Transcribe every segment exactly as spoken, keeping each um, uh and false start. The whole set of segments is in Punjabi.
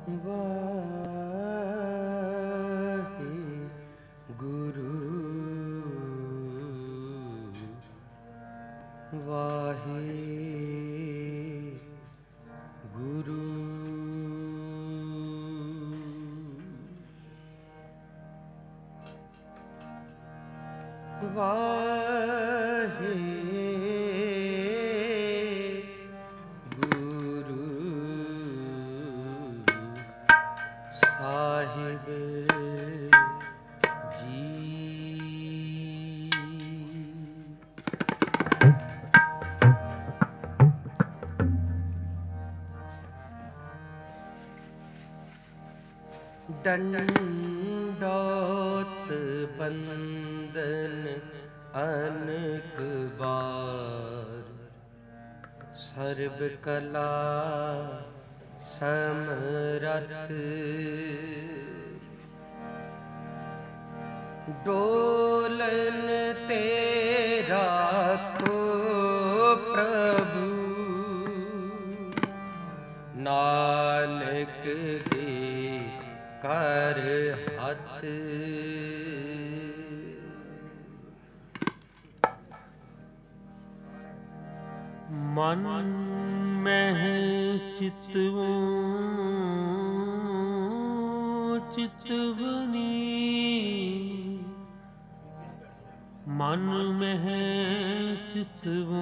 ਵਾਹਿਗੁਰੂ ਵਾਹਿਗੁਰੂ ਵਾਹਿਗੁਰੂ ਸਾਹਿਬ ਜੀ। ਡੰਡੋਤ ਬੰਦਨ ਅਨਕ ਬਾਰ, ਸਰਬ ਕਲਾ ਸਮਰਥ ਡੋਲਨ ਤੇ ਰਾਖੋ ਪ੍ਰਭੂ, ਨਾਨਕ ਦੇ ਕਰ ਹੱਥ। ਮਨ ਮਹਿ ਚਿਤਵੋ ਚਿਤਵਨੀ, ਮਨ ਮਹਿ ਚਿਤਵੋ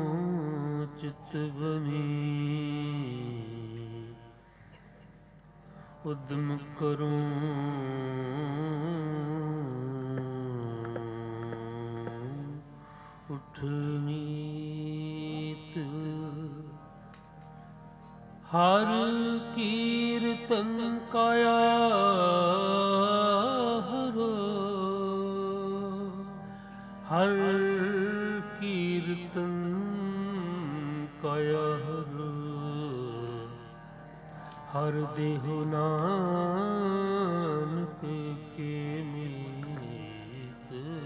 ਚਿਤਵਨੀ, ਉਦਮ ਕਰੂੰ ਉਠਨੀਤ। ਹਰ ਕੀਰਤਨ ਕਾਇਆ ਹਰੋ, ਹਰ ਕੀਰਤਨ ਕਾਇਆ ਹਰੋ, ਹਰ ਦੇਹੁ ਨਾਨਕ ਕੇ ਮੀਤ।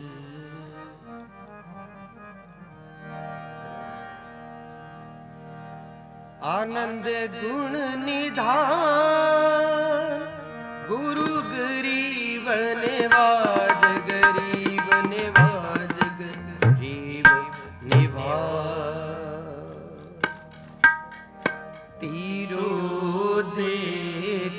ਆਨੰਦ ਗੁਣ ਨਿਧਾਨ, ਗੁਰੂ ਗਰੀਬ ਨਿਵਾਜ, ਗਰੀਬ ਨਿਵਾਜ, ਗਰੀਬ ਨਿਵਾਜ। ਤੀਰੋ ਦੇਖ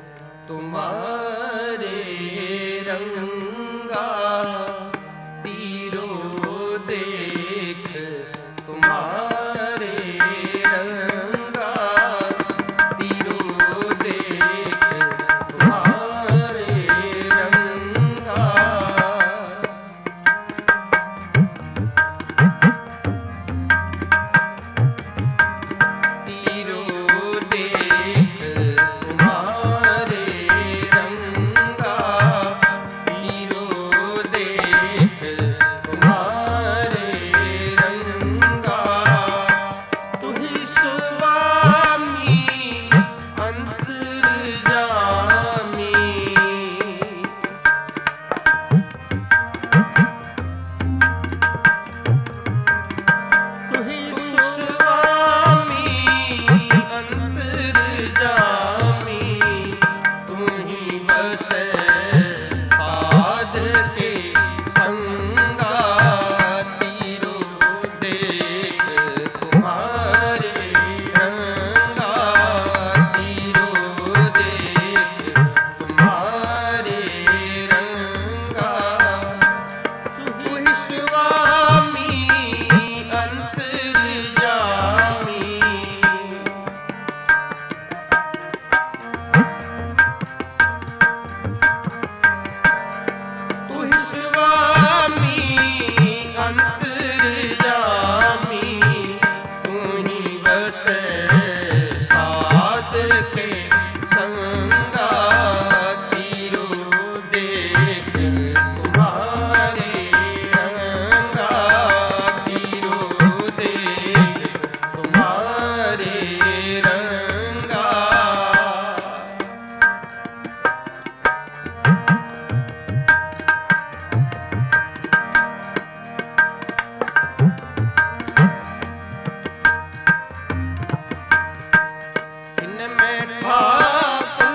ਤੁਮਾਰੇ ਰੰਗਾ, ਤੀਰੋ ਦੇਖ ਤੁਮਾਰੇ ਰੰਗਾ, ਤੀਰੋ ਦੇਖ ਤੁਮਾਰੇ ਰੰਗਾ। ਤੀਰੋ ਦੇਖ ਤੁਮਾਰੇ ਰੰਗਾ, ਤੀਰੋ ਦੇਖ ਤੁਮਾਰੇ ਰੰਗਾ। ਤੁਹੀਂ ਸੁਆਮੀ ਅੰਤਰਜਾਮੀ, ਤੁਹੀਂ ਸੁਆਮੀ ਅੰਤਰਜਾਮੀ, ਤੁਹੀਂ ਵਸੈ ਸਾਧ ਕੇ ਸੰਗਾ। ਤੀਰੋ ਦੇਖ ਤੁਮਾਰੇ ਰੰਗਾ, ਤੀਰੋ ਦੇਖ ਤੁਮਾਰੇ ਰੰਗਾ। ਤੁਹੀਂ ਸੁਆਮੀ ਅੰਤਰਜਾਮੀ, ਤੁਹੀਂ ਸੁਆਮੀ ਅੰਤਰਜਾਮੀ, ਤੁਹੀਂ ਵਸੈ ਸਾਧ ਕੇ ਸੰਗਾ। ਤੀਰੋ ਦੇਖ ਤੁਮਾਰੇ ਰੰਗਾ, ਤੀਰੋ ਦੇਖ ਤੁਮਾਰੇ ਰੰਗਾ। ਇਨ ਮੈਂ ਥਾਪ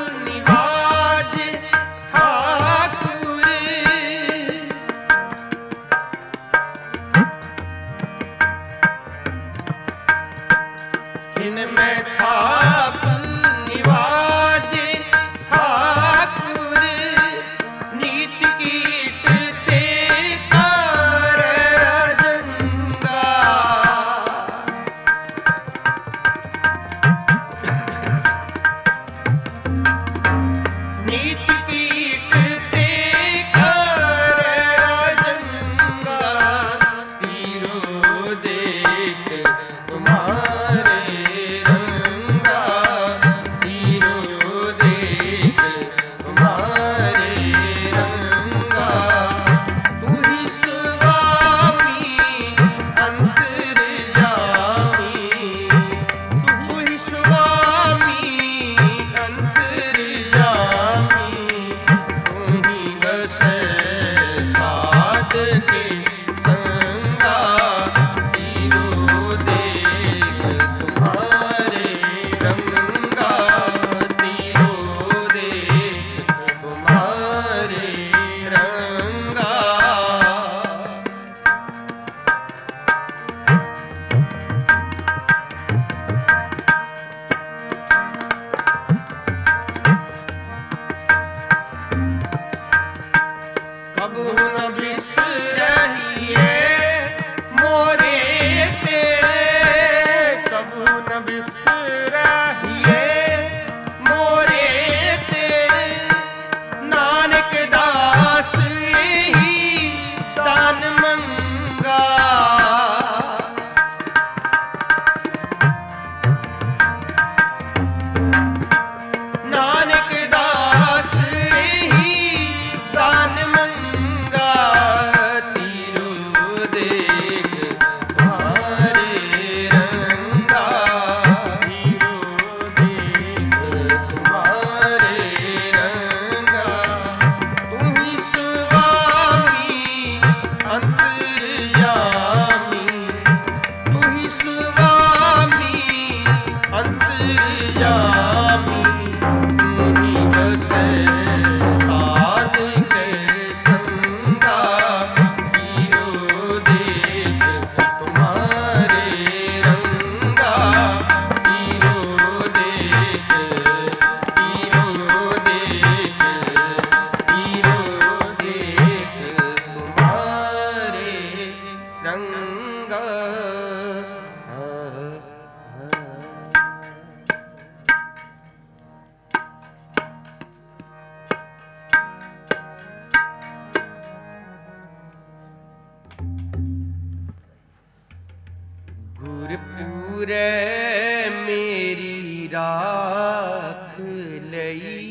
ਗੁਰਪੂਰੈ ਮੇਰੀ ਰਾਖ ਲਈ,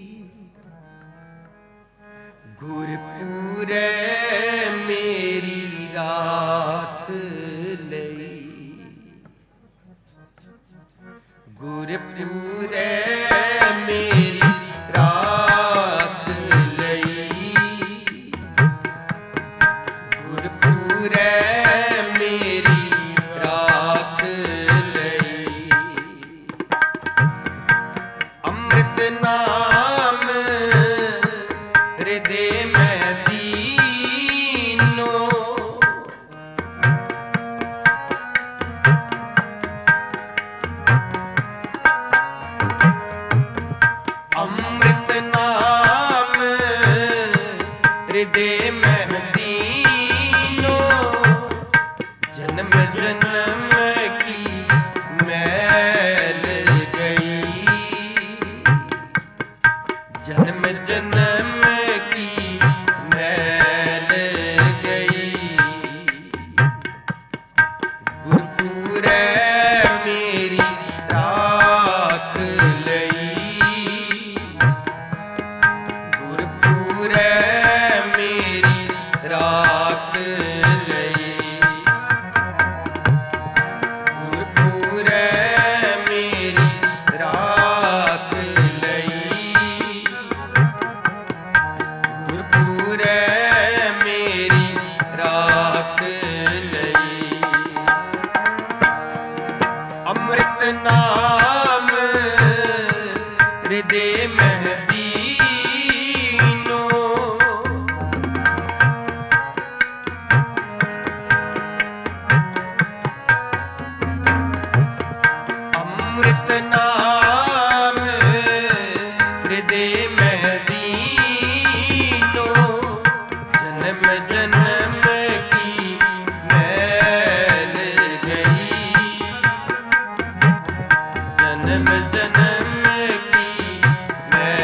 ਗੁਰਪੂਰੈ ਮੇਰੀ ਰਾਖ ਲਈ, ਗੁਰਪੂਰੈ ਮੇਰੀ ਰਾਖ ਲਈ, ਗੁਰਪੂਰੈ ਮੇਰੀ ਰਾਖ ਲਈ। ਅੰਮ੍ਰਿਤ ਨਾਮ ਹਿਰਦੇ ਮੈਂ ਦੀਨੋ, ਅੰਮ੍ਰਿਤ ਨਾਮ ਹਿਰਦੇ ਮੈਂ ਦੀਨੋ, ਜਨਮ ਜਨਮ ਕੀ ਮੈਲ ਗਈ, ਜਨਮ ਜਨਮ ਕੀ ਮੈਲ ਗਈ। ਗੁਰਪੂਰੈ ਮੇਰੀ ਰਾਖ ਲਈ, ਗੁਰਪੂਰੈ ਮੇਰੀ ਰਾਖ ਲਈ, ਗੁਰਪੂਰੈ ਮੇਰੀ ਰਾਖ ਲਈ, ਗੁਰਪੂਰੈ ਮੇਰੀ ਰਾਖ ਲਈ। ਅੰਮ੍ਰਿਤ ਨਾਮ ਹਿਰਦੇ ਮੈਂ ਦੀਨੋ, ਅੰਮ੍ਰਿਤ ਨਾਮ ਹਿਰਦੇ ਮੈਂ ਦੀਨੋ, ਜਨਮ ਜਨਮ ਕੀ ਮੈਲ ਗਈ, ਜਨਮ ਜਨਮ ਕੀ ਮੈਲ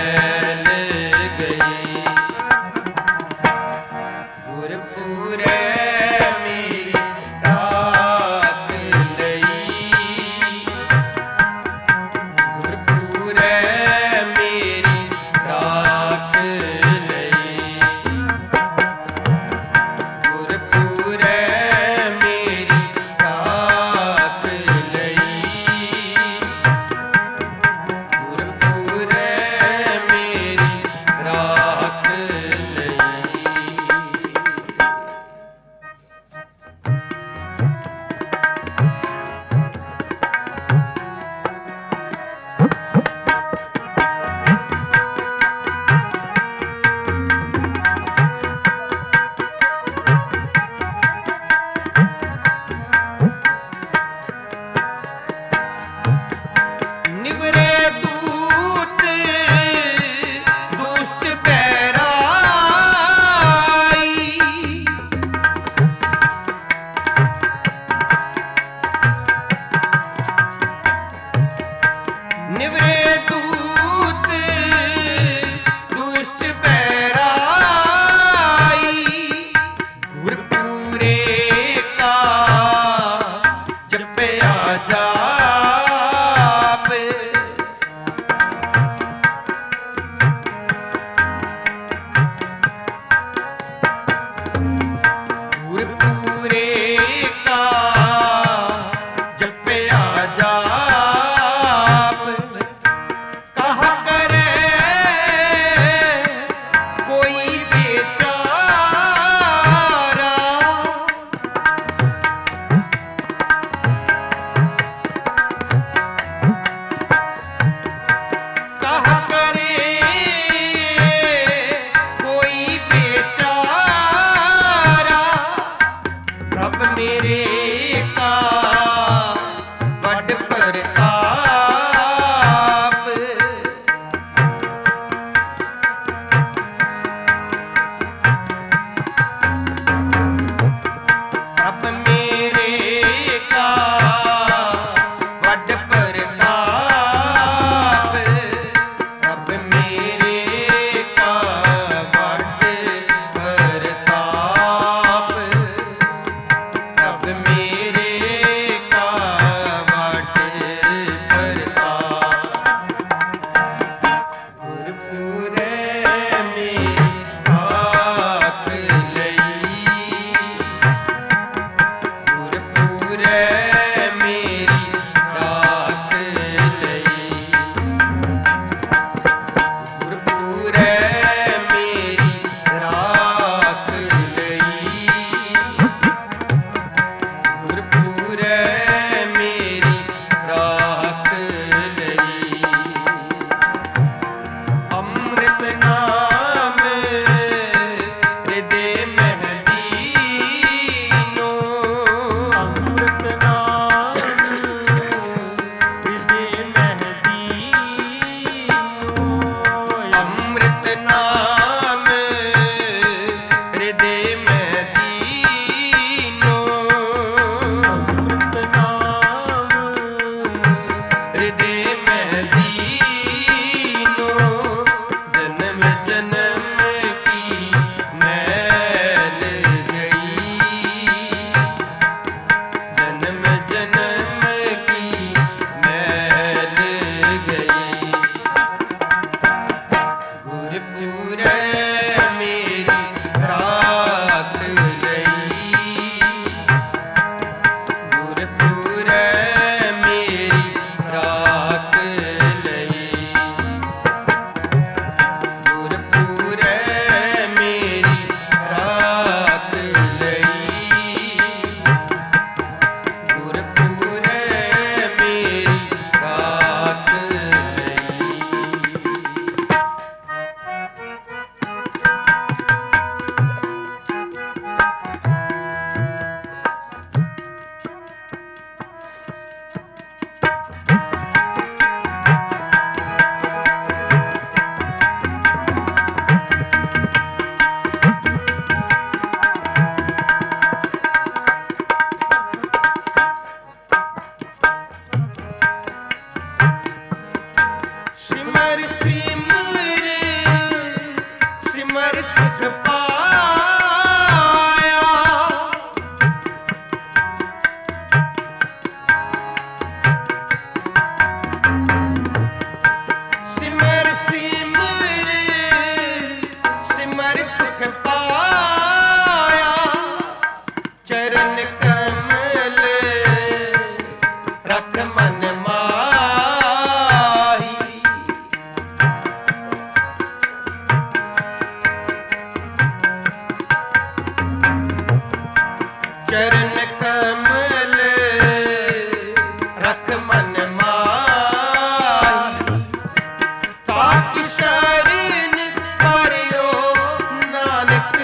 ताकि शरण पारियो नानक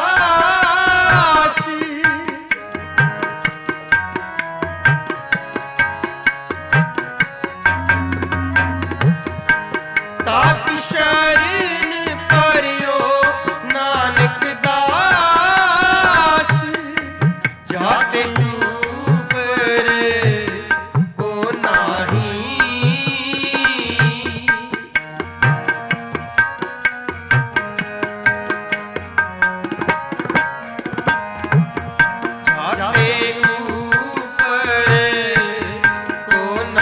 दास। ताकि शरण पारियो नानक दास। जाते ऊपर को नाही, जाते ऊपर को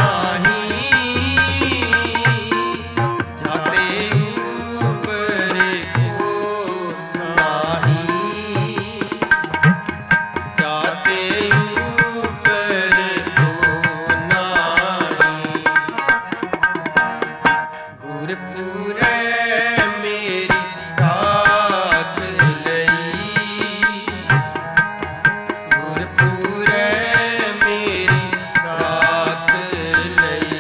नाही, जाते ऊपर को नाही, जाते ऊपर को नाही। गुरपुरै मेरी राख लई, गुरपुरै मेरी राख लई,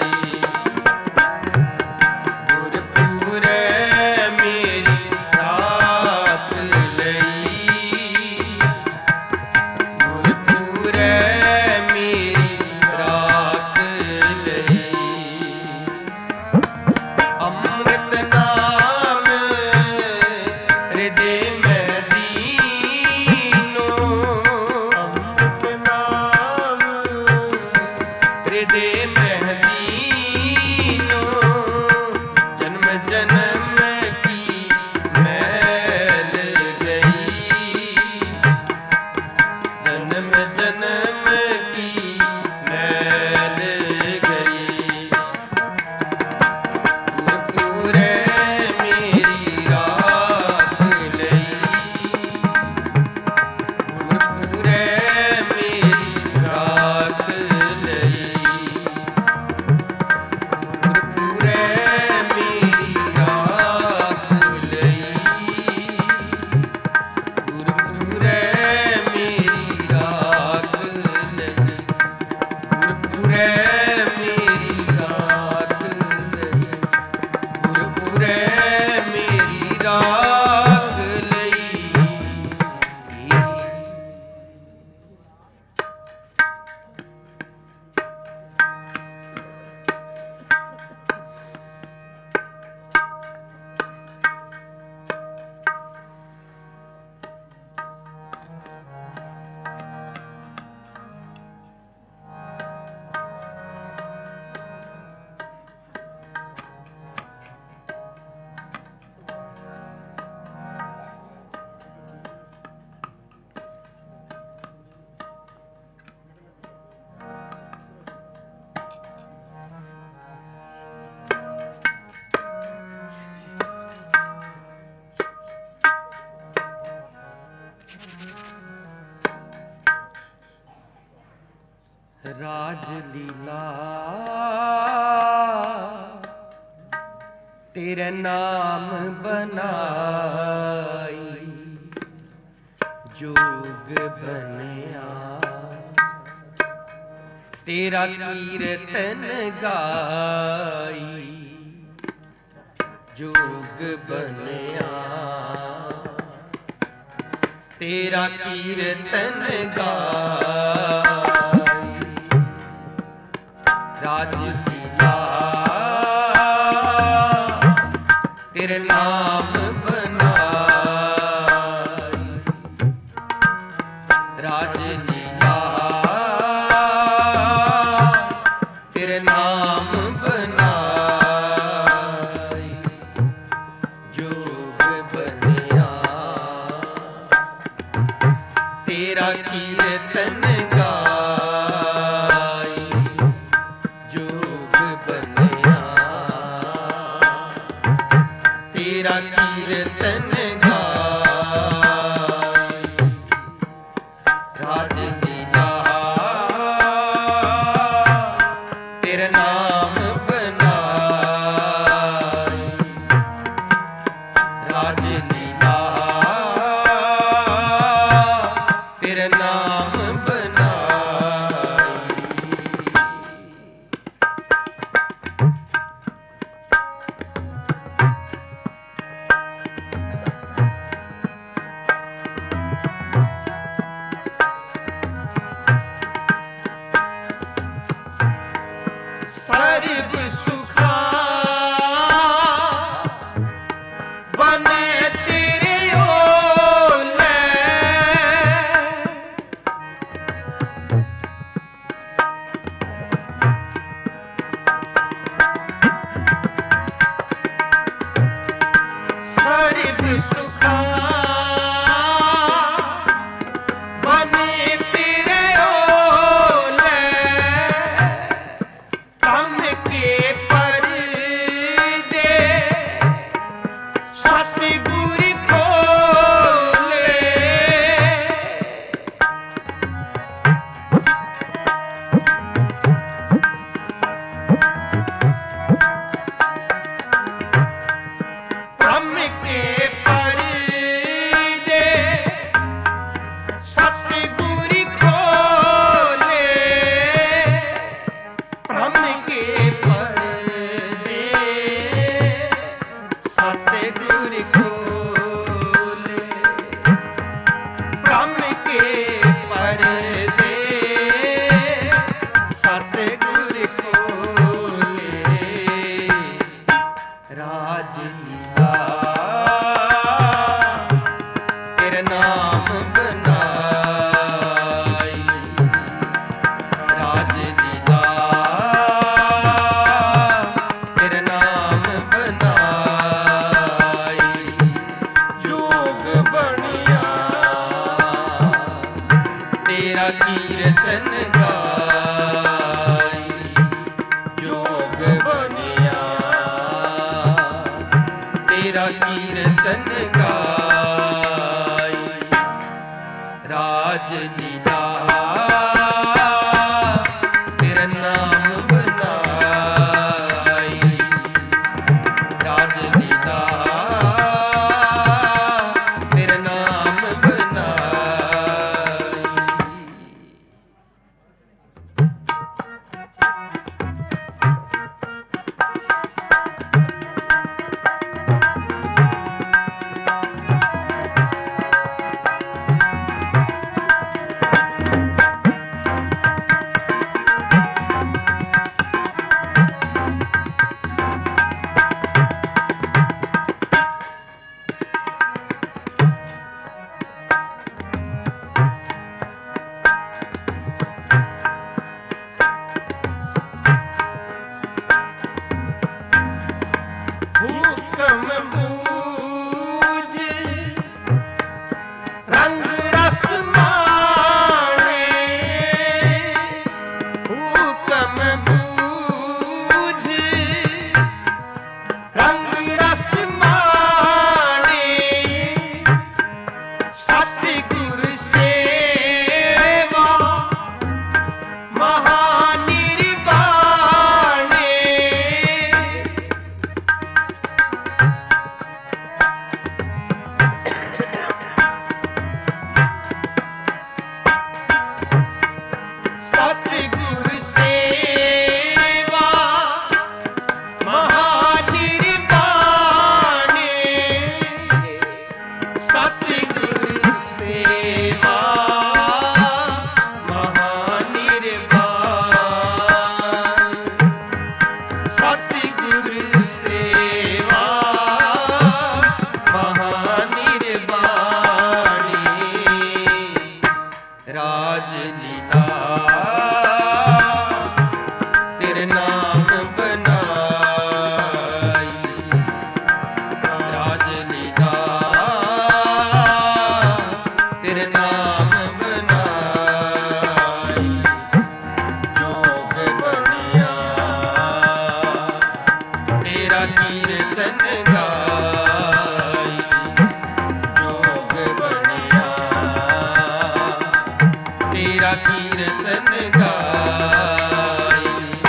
गुरपुरै मेरी राख लई, गुरपुरै मेरी राख लई। अमृत नाम हृदय में दीनो, अमृत नाम हृदय में दीनो। जन्म जन्म की मैल गई, जन्म जन्म की मैल गई। गुरपुरै मेरी राख लई, गुरपुरै मेरी राख लई, गुरपुरै मेरी राख लई, गुरपुरै मेरी राख लई, गुरपुरै मेरी राख लई, गुरपुरै मेरी राख लई। राजलीला तेरे नाम बनाई, जोग बनया तेरा कीर्तन गाई, जोग बनया तेरा कीर्तन गाई। राजलीला तेरे नाम बनाई, राजलीला तेरे नाम बनाई, जोग बनया तेरा कीर्तन गाई, जोग बनया तेरा कीर्तन गाई। राजलीला तेरा नाम बनाई, राजलीला तेरा नाम बनाई। सुखा बने तेरे ओले कम के परदे सतगुर खोले ब्रह्म के परदे सतगुर खोले ब्रह्म के परदे सतगुर खोले ब्रह्म के परदे सतगुर खोले राज लीला तेरे नाम बनाई राज लीला तेरे नाम बनाई जोग बनिया तेरा कीर्तन गाई जोग बनिया तेरा कीर्तन गाई राज लीला तेरा नाम बनाई राज लीला तेरा नाम बनाई हुक्म बूझ रंग रस माणे हुक्म बूझ रंग रस माणे सतगुर सेवा महानिर्वाणे सतगुर सेवा महानिर्वाणे सतगुर सेवा महानिर्वाण सतगुर सेवा महानिर्वाणी राज लीला तेरे नाम बनाई राज लीला तेरे नाम बनाई जोग बनिया तेरा कीर्तन गाई जोग बनिया तेरा कीर्तन गाई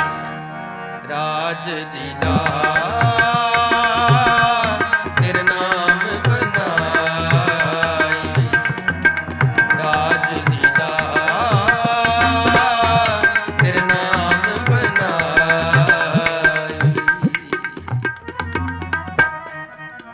राज लीला तेरे नाम बनाई राज लीला तेरे नाम बनाई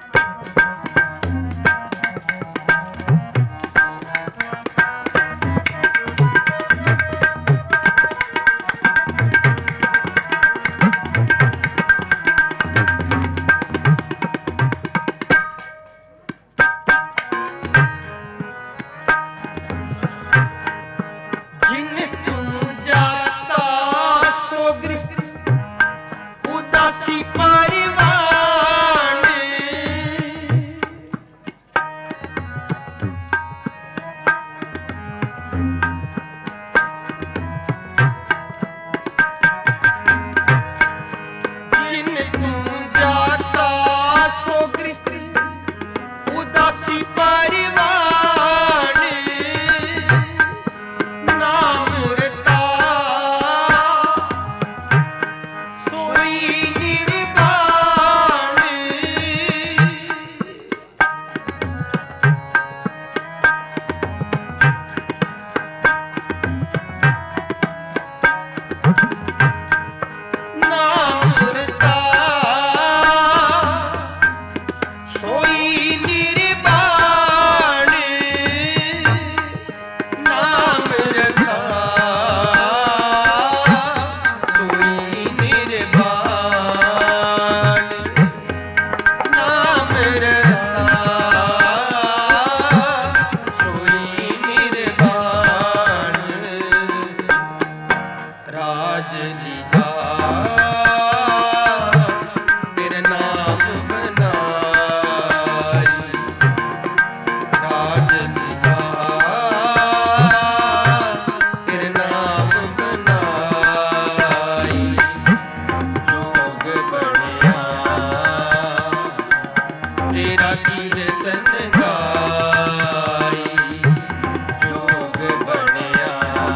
सो गृहस्थ उदासी परिवार नाम रता सोई निर्वाण नाम रता सोई निर्वाण नाम रता सोई निर्वाण नाम रता सोई निर्वाण राज लीला तेरे नाम बनाई राज लीला तेरे नाम बनाई जोग बनिया तेरा कीर्तन गाई जोग बनिया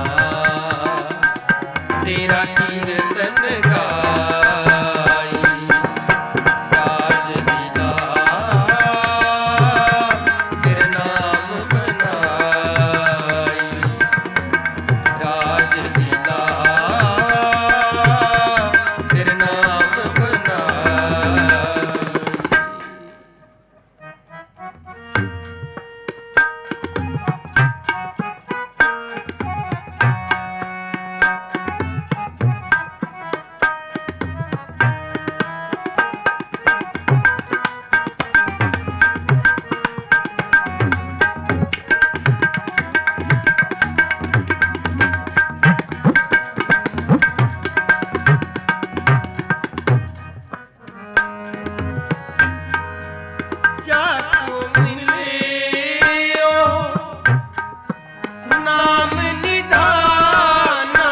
तेरा कीर्तन गाई राज लीला तेरे नाम बनाई राज लीला तेरे नाम बनाई जाको मिले ओ नाम निधाना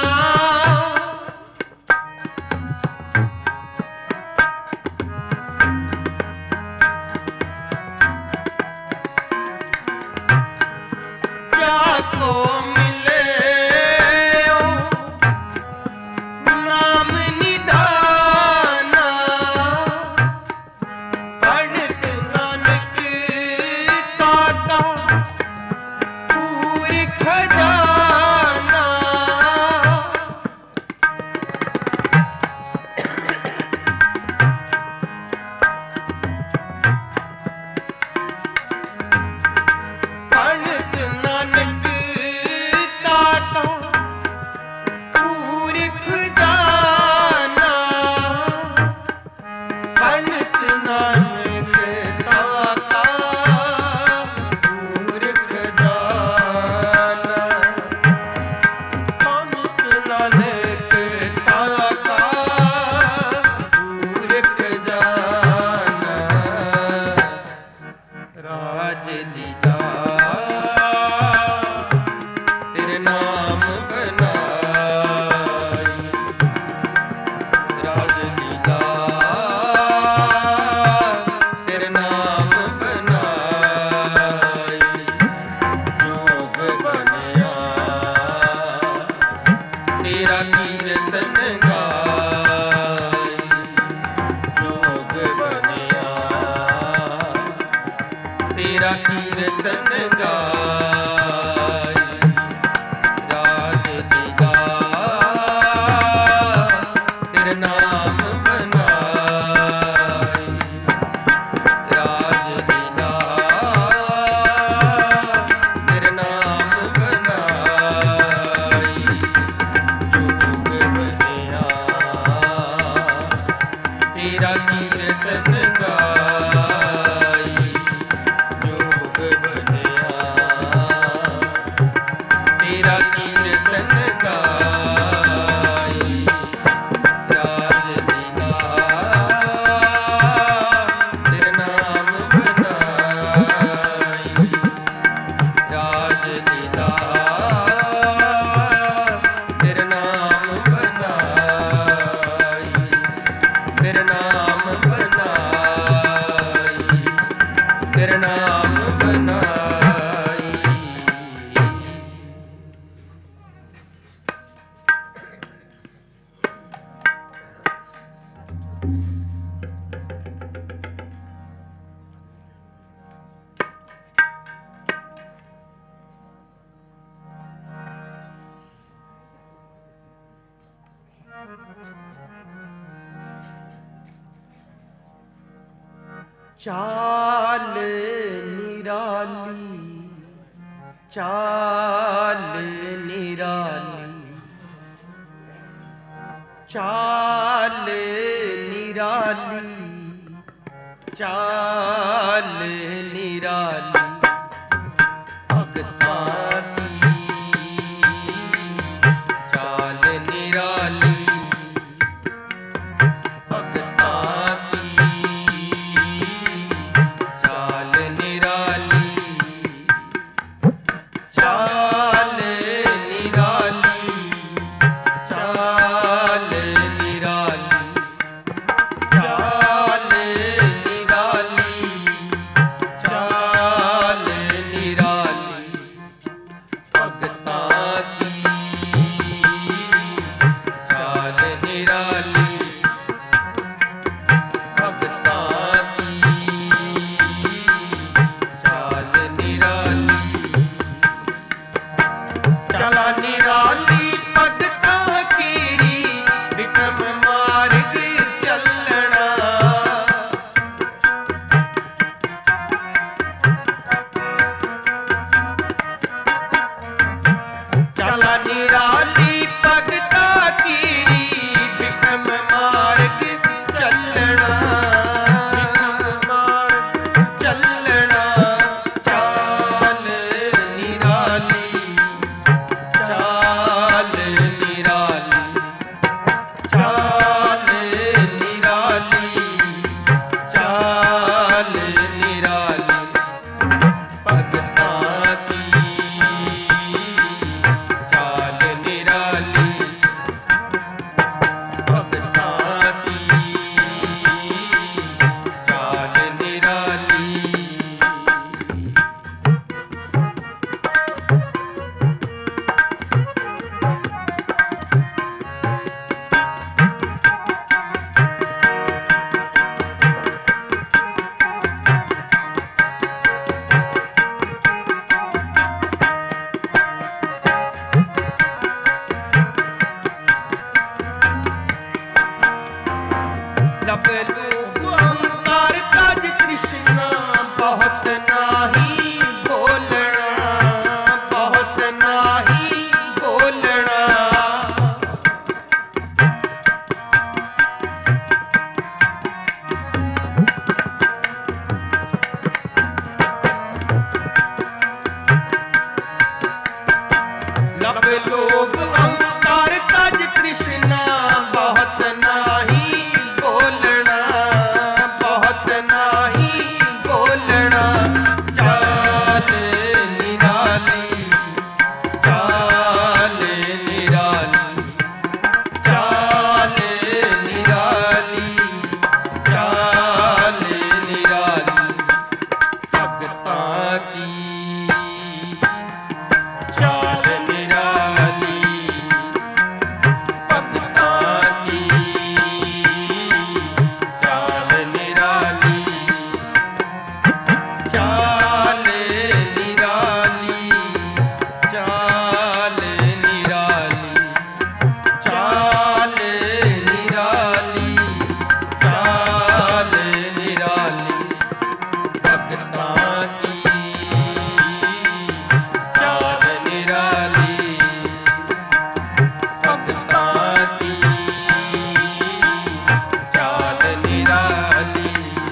जाको मिले ओ नाम निधाना पढ़त नानक ताता पूरी खजाना पढ़त नानक ताता पूरी खजाना पंडित नानक ताता मूर्ख जाना पंडित नानक ताता मूर्ख जाना राज लीला तेरे नाम बनाई राज लीला तेरे नाम बनाई जोग बनिया तेरा कीर्तन गाई जोग बनिया तेरा कीर्तन गाई राज लीला तेरे नाम बनाई राज लीला तेरे नाम बनाई जोग बनिया तेरा कीर्तन गाई जोग बनिया नाम बनाई। चाल निराली, चाल निराली, चाल निराली, चाल निराली, भगतां की चाल निराली, भगतां की चाल निराली, चाल निराली, चाल निराली, चाल निराली, चाल निराली, भगतां की चाल निराली, भगतां की चाल निराली, चला निराली भगतां कीरी, विक्रम मार्ग चलना, चला निराली भगतां कीरी, विक्रम मार्ग चलना, चलना, चाल निराली, चाल निराली, चाल निराली, चाल निराली, भगतां की चाल निराली, भगतां की चाल निराली। लब लोग ओंकार ताज कृष्णा, बहुत नाही बोलना, बहुत नाही बोलना, लब लोग ओंकार ताज कृष्णा, बहुत नाही बोलना, बहुत नाही बोलना, चाल निराली, चाल निराली, चाल निराली, चाल निराली, भगतां की चाल निराली, भगतां की चाल निराली, चाल निराली, चाल निराली, चाल निराली, चाल निराली, भगतां की चाल निराली, भगतां की चाल निराली।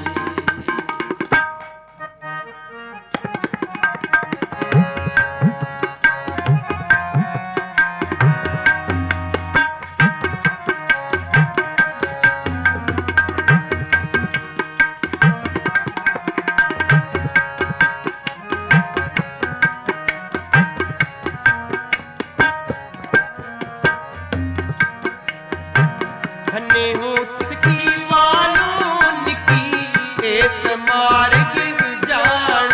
धन्य होत की मालूम की, एक मार्ग जान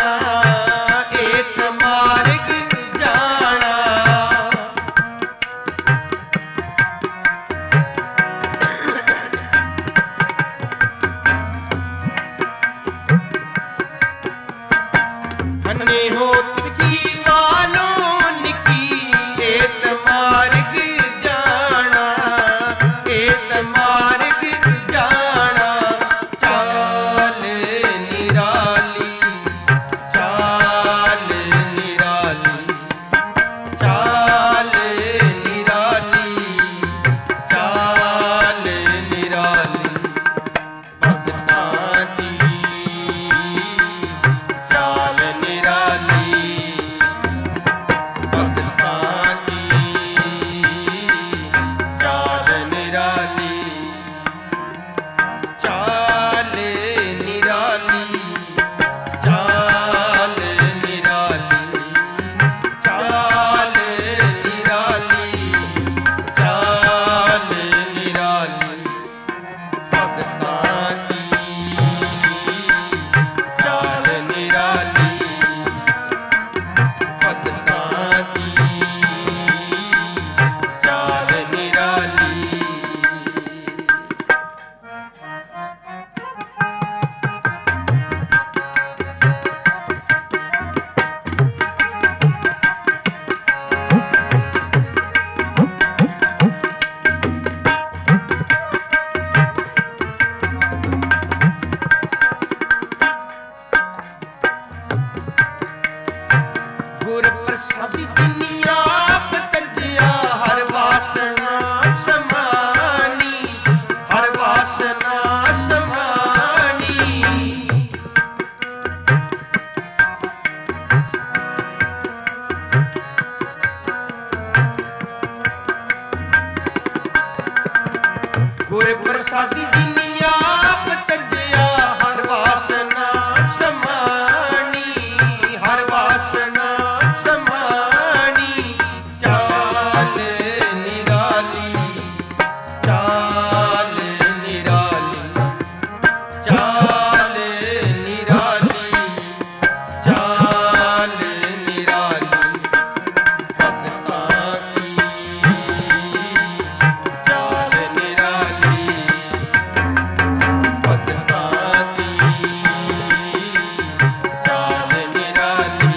ਪ੍ਰਸਾਦੀ ਜਿਨੀ ਆਪ ਤਰਜਿਆ ਹਰ ਵਾਸਨਾ ਸਮਾਨੀ ਹਰ ਵਾਸਨਾ ਸਮਾਨੀ ਗੁਰ ਪ੍ਰਸਾਦੀ ਜਿਨੀ ਆਪ ਤਰਜਿਆ ਹਰ ਵਾਸਨਾ ਸਮਾਨੀ ਹਰ ਵਾਸਨਾ ਸਮਾਨੀ ਚਾਲ ਨਿਰਾਲੀ ਚਾਲ ਨਿਰਾਲੀ ਚਾਲ ਨਿਰਾਲੀ ਚਾਲ ਨਿਰਾਲੀ ਭਗਤਾਂ ਕੀ ਚਾਲ ਨਿਰਾਲੀ ਭਗਤਾਂ ਕੀ ਚਾਲ ਨਿਰਾਲੀ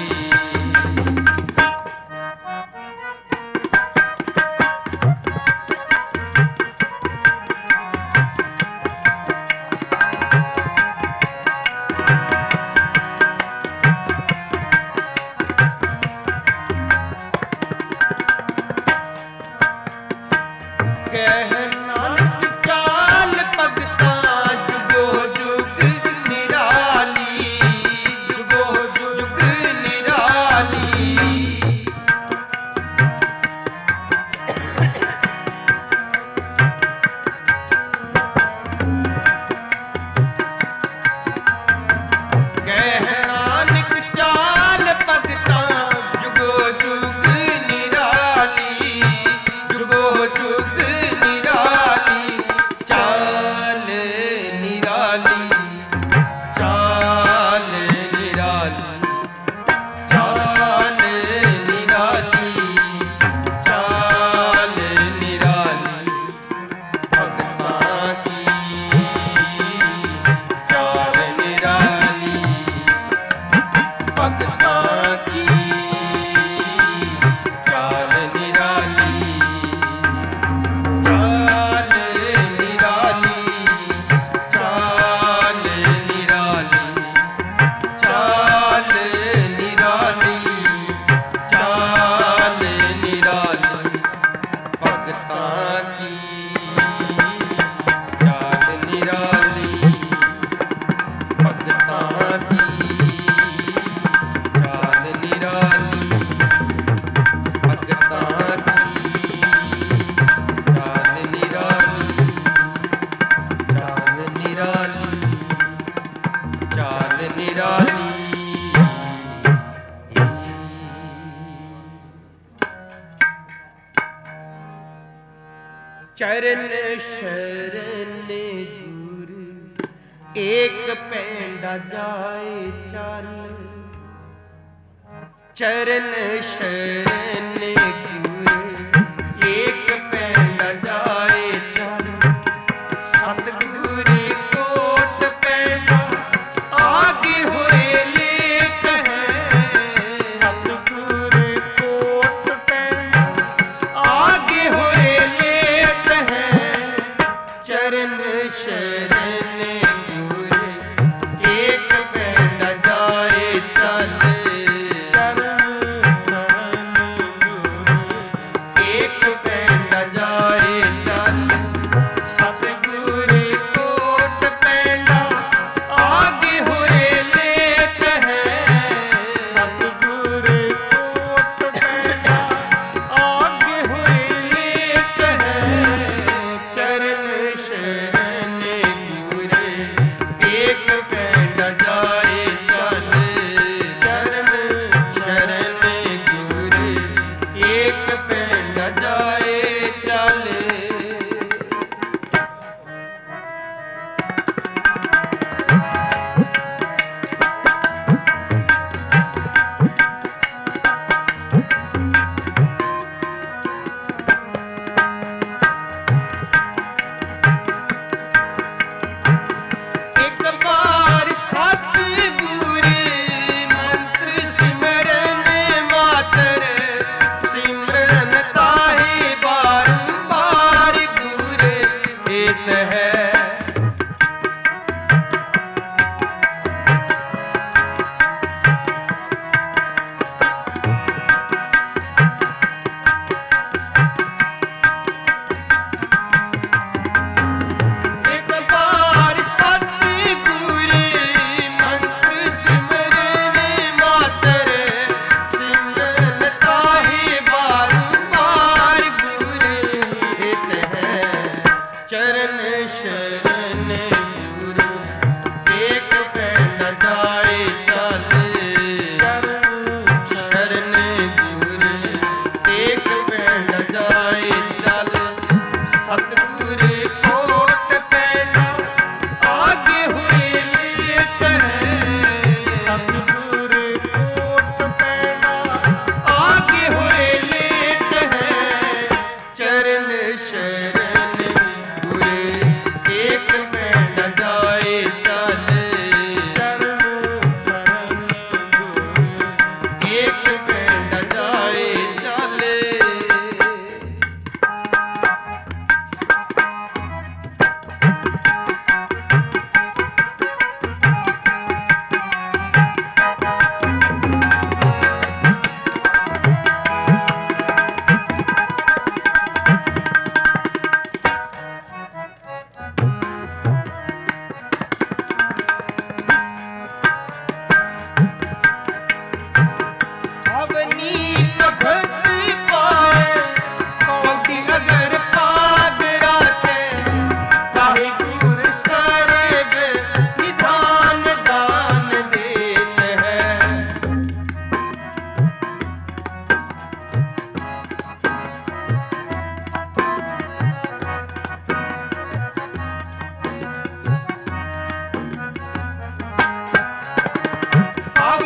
ਕਹਿ ਨਾਨਕ ਚਾਲ ਭਗਤਾਂ ਜੁਗੋ ਜੁਗ ਨਿਰਾਲੀ ਜੁਗੋ ਜੁਗ ਨਿਰਾਲੀ ਕਹਿ ਨਾਨਕ ਚਾਲ ਭਗਤਾਂ ਜੁਗੋ ਜੁਗ ਨਿਰਾਲੀ ਜੁਗੋ ਜੁਗ ਨਿਰਾਲੀ ਚਾਲ ਨਿਰਾਲੀ ਚਾਲ ਨਿਰਾਲੀ ਚਾਲ ਨਿਰਾਲੀ ਚਾਲ ਨਿਰਾਲੀ ਭਗਤਾਂ ਕੀ ਚਾਲ ਨਿਰਾਲੀ ਭਗਤਾਂ ਕੀ ਚਾਲ ਨਿਰਾਲੀ ਚਾਲ ਨਿਰਾਲੀ ਚਾਲ ਨਿਰਾਲੀ ਚਾਲ ਨਿਰਾਲੀ ਚਾਲ ਨਿਰਾਲੀ ਭਗਤਾਂ ਕੀ ਚਾਲ ਨਿਰਾਲੀ ਭਗਤਾਂ ਕੀ ਚਾਲ ਨਿਰਾਲੀ ਭਗਤਾਂ ਕੀ ਚਾਲ ਨਿਰਾਲੀ ਚਾਲ ਨਿਰਾਲੀ ਚਾਲ ਨਿਰਾਲੀ ਚਰਨ ਸ਼ਰਨ ਗੁਰ ਏਕ ਪੈਂਡਾ ਜਾਏ ਚੱਲ ਚਰਨ ਸ਼ਰਨ ਗੁਰ ਏਕ ਪੈਂਡਾ ਜਾਏ ਚੱਲ ਸਤਿਗੁਰ ਕੋਟ ਪੈਂਡਾ ਆਗੇ ਹੋਏ ਲੇਖ ਹੈ ਸਤਿਗੁਰ ਕੋਟ ਪੈਂਡਾ ਆਗੇ ਹੋਏ ਲੇਖ ਹੈ ਚਰਨ ਸ਼ਰਨ ਗੁਰ ਏਕ ਪੈਂਡਾ ਜਾਏ ਚੱਲ ਚਰਨ ਸ਼ਰਨ ਗੁਰ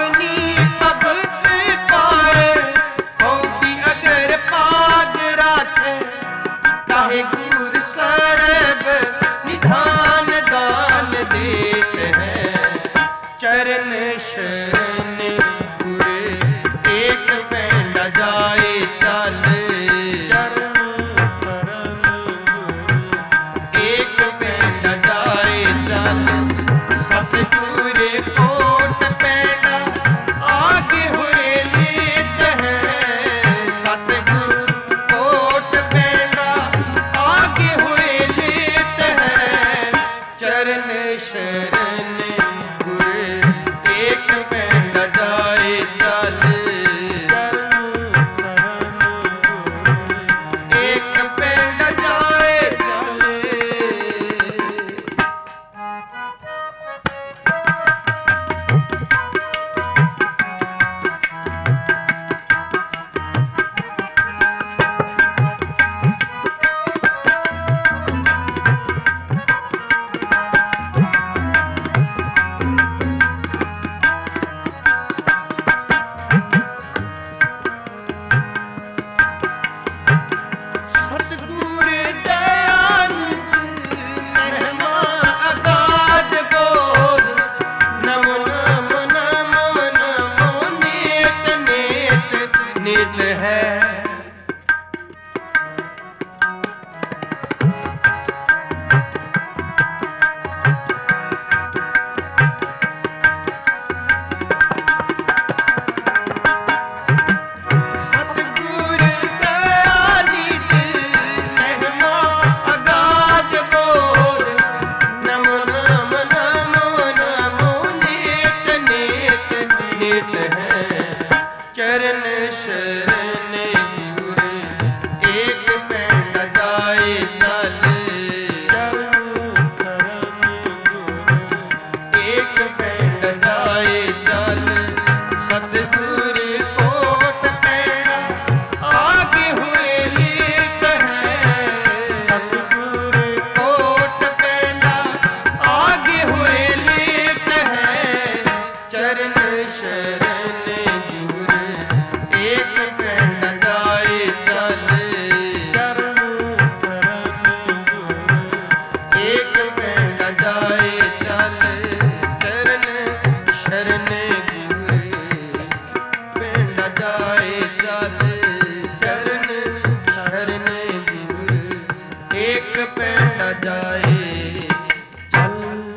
ਆਪਣੀ ਭਗਤ ਪਾਏ ਹੋਤੀ ਅਗਰ ਪਾਗ ਰਾਖੇ ਕਾਹੇ ਗੁਰ ਸਰਬ ਨਿਧਾਨ ਦਾਨ ਦੇਤ ਹੈ ਚਰਨ ਸ਼ਰਨ ਗੁਰ ਏਕ ਪੈਂਡਾ ਜਾਏ ਚੱਲ ਸਤਿਗੁਰ ਕੋਟ ਪੈਂਡਾ ਆਗੇ ਹੋਏ ਲੇਟ ਹੈ ਸਤਿਗੁਰ ਕੋਟ ਪੈਂਡਾ ਆਗੇ ਹੋਏ ਲੇਟ ਹੈ ਚਰਨ ਸ਼ਰਨ ਗੁਰ ਏਕ ਪੈਂਡਾ ਜਾਏ ਚੱਲ ਏਕ ਪੈਂਡਾ ਜਾਏ ਚੱਲ ਨਿਤ ਹੈ ਸਤਿਗੁਰ ਦਇਆ ਨਿਧ ਮਹਿਮਾ ਅਗਾਧ ਬੋਧ ਨਮੋ ਨਮੋ ਨਮੋ ਨਮੋ ਨਿਤ ਨਿਤ ਨਿਤ ਹੈ ਚਰਨ ਸ਼ਰਨ ਗੁਰ ਏਕ ਪੈਂਡਾ ਜਾਏ ਚੱਲ ਚਰਨ ਸ਼ਰਨ ਗੁਰ ਏਕ ਪੈਂਡਾ ਜਾਏ ਚੱਲ ਸਤਿਗੁਰ ਕੋਟ ਪੈਂਡਾ ਆਗੇ ਹੋਏ ਲੇਟ ਹੈ ਸਤਿਗੁਰ ਕੋਟ ਪੈਂਡਾ ਆਗੇ ਹੋਏ ਲੇਟ ਹੈ ਚਰਨ ਸ਼ਰਨ ਏਕ ਪੈਂਡਾ ਜਾਏ ਚੱਲ ਚਰਨ ਸ਼ਰਨ ਗੁਰ ਏਕ ਪੈਂਡਾ ਜਾਏ ਚੱਲ ਚਰਨ ਸ਼ਰਨ ਗੁਰ ਪੈਂਡਾ ਜਾਏ ਚੱਲ ਚਰਨ ਸ਼ਰਨ ਗੁਰ ਏਕ ਪੈਂਡਾ ਜਾਏ ਚੱਲ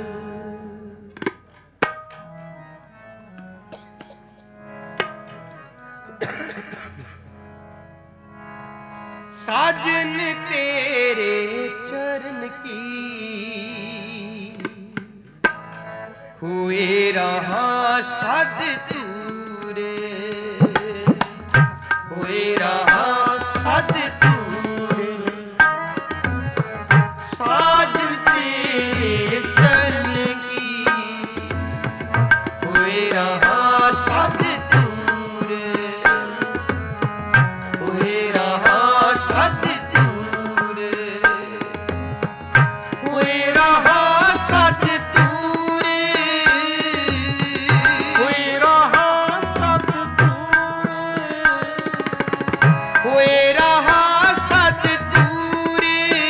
साजन तेरे चरण की हुए रहा सद तूरे हुए रहा सद तूरे साजन तेरे चरण की हुए रहा सद सत तूर हुए रहा सत तूर हुए रहा सत तूर हुए रहा सत तूर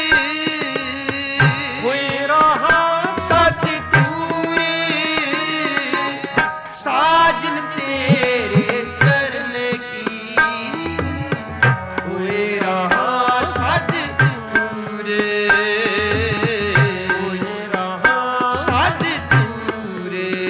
हुए रहा सत तूर साजन तेरे चरण की हुए रहा सत तूर हुए रहा सत तूर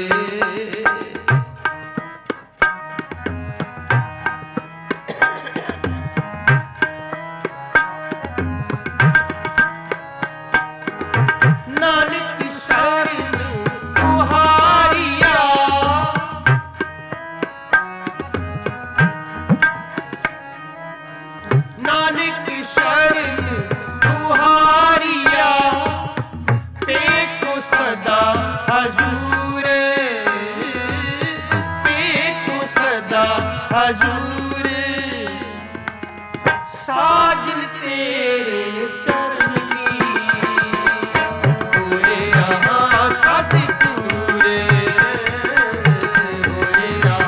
नानक शरण तुहारिया नानक शरण तुहारिया देखो सदा हजूर देखो सदा हजूर साजन तेरे चरण की हुए रहा सत तूर हुए रहा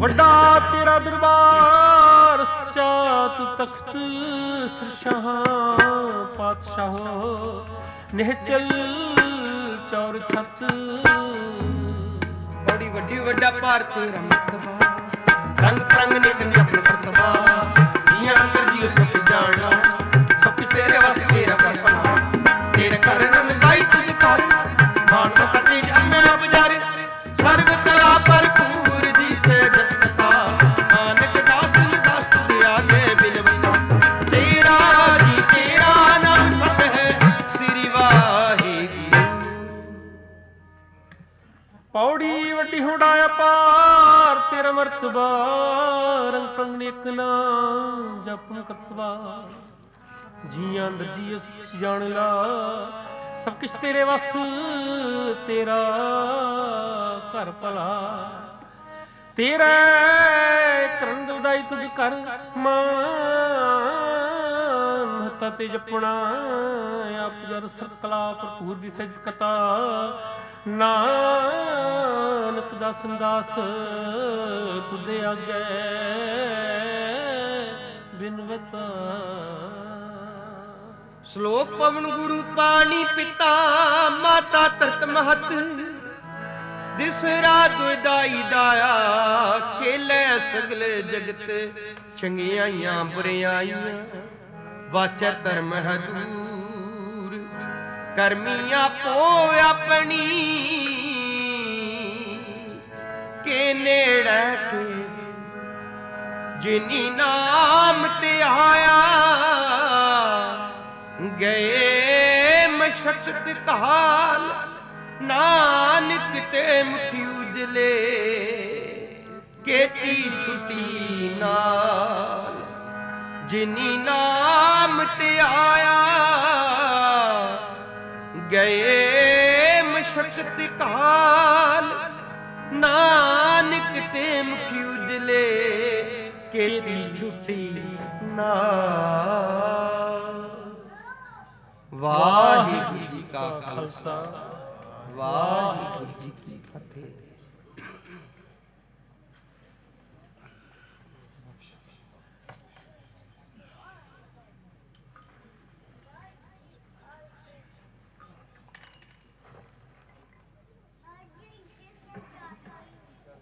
ਵੱਡਾ ਤੇਰਾ ਦਰਬਾਰ ਸੱਚਾ ਤੂੰ ਤਖਤ ਸਰਸ਼ਾਹ ਪਾਤਸ਼ਾਹ ਨਿਹਚਲ ਚੌਰ ਛੱਤ ਬੜੀ ਵੱਡੀ ਵੱਡਾ ਭਾਰਤ ਰਮਤਵਾ ਰੰਗ ਪ੍ਰੰਗ ਨਿਕ ਨਿਪਨ ਕਰਤਵਾ ਜੀਆਂ ਅੰਦਰ ਜੀਉ ਸਭ ਜਾਣਾ ਸਭ ਤੇਰੇ ਵਸ ਤੇਰਾ ਕਰਪਨਾ ਤੇਰੇ ਕਰਨ ਨਗਾਈ ਤੁਝ ਕਰ ਮਾਨ ਮਤ ਤੇਜ ਅੰਨਾ ਬਜਾਰੇ ਸਰਬ ਕਲਾ ਭਰਪੂਰ ਜੀ ਸੇ ਜਤ ਕਥਾ ਨਾਨਕ ਦਾਸ ਦਾਸ ਤੁਧ ਆਗੇ ਬਿਲਵਨਾ ਤੇਰਾ ਜੀ ਤੇਰਾ ਨਾਮ ਸਤ ਹੈ ਸ੍ਰੀ ਵਾਹਿਗੁਰੂ। ਪੌੜੀ ਵੱਡੀ ਹੁੰਡਾਇਆ ਪਾਰ ਤੇਰਾ ਮਰਤਬਾ ਰੰਗ ਪ੍ਰੰਗ ਨੇਕ ਨਾ ਜਪਨ ਕਰਤਵਾ ਜੀਆਂ ਅੰਦਰ ਜੀ ਜਾਣ ਲਾ ਸਭ ਕੁਛ ਤੇਰੇ ਵਸ ਤੇਰਾ ਘਰ ਭਲਾ ਤੇਰਾ ਕਰਨ ਦੀ ਵਧਾਈ ਤੁਝ ਕਰ ਮਾਨ ਹੱਤਾ ਤੇ ਜਪਣਾ ਆਪ ਜਰ ਸਰਕਲਾ ਭਰਪੂਰ ਦੀ ਸਜ ਕਤਾ ਨਾਨਕ ਦਾਸ ਦਾਸ ਤੁਦੇ ਆਗੇ ਬਿਨਵਤਾ। ਸ਼ਲੋਕ ਪਵਨ ਗੁਰੂ ਪਾਣੀ ਪਿਤਾ ਮਾਤਾ ਧਰਤ ਮਹਤ ਦਿਸਰਾ ਦੁਇਦਾਈ ਦਾਇਆ ਖੇਲੇ ਸਗਲੇ ਜਗਤ ਚੰਗਿਆਈਆਂ ਬੁਰਿਆਈਆਂ ਵਾਚੈ ਧਰਮ ਹਦੂਰ ਕਰਮੀ ਆਪੋ ਆਪਣੀ ਕੇ ਨੇੜੇ ਕੇ ਜਿਨੀ ਨਾਮ ਤੇ ਆਇਆ ਗਏ ਮਸ਼ਕਤ ਕਾਲ ਨਾਨਕ ਤੇ ਮੁਖੀ ਉਜਲੇ ਕੀਤੀ ਛੁੱਟੀ ਨਾਲ ਜਿਨੀ ਨਾਮ ਤੇ ਆਇਆ ਗਏ ਮਸ਼ਕਤ ਕਾਲ ਨਾਨਕ ਤੇ ਮੁਖੀ ਉਜਲੇ ਕੀਤੀ ਛੁੱਟੀ ਨਾਲ। ਵਾਹਿਗੁਰੂ ਜੀ ਕਾ ਖਾਲਸਾ ਵਾਹਿਗੁਰੂ ਜੀ ਕੀ ਫਤਿਹ।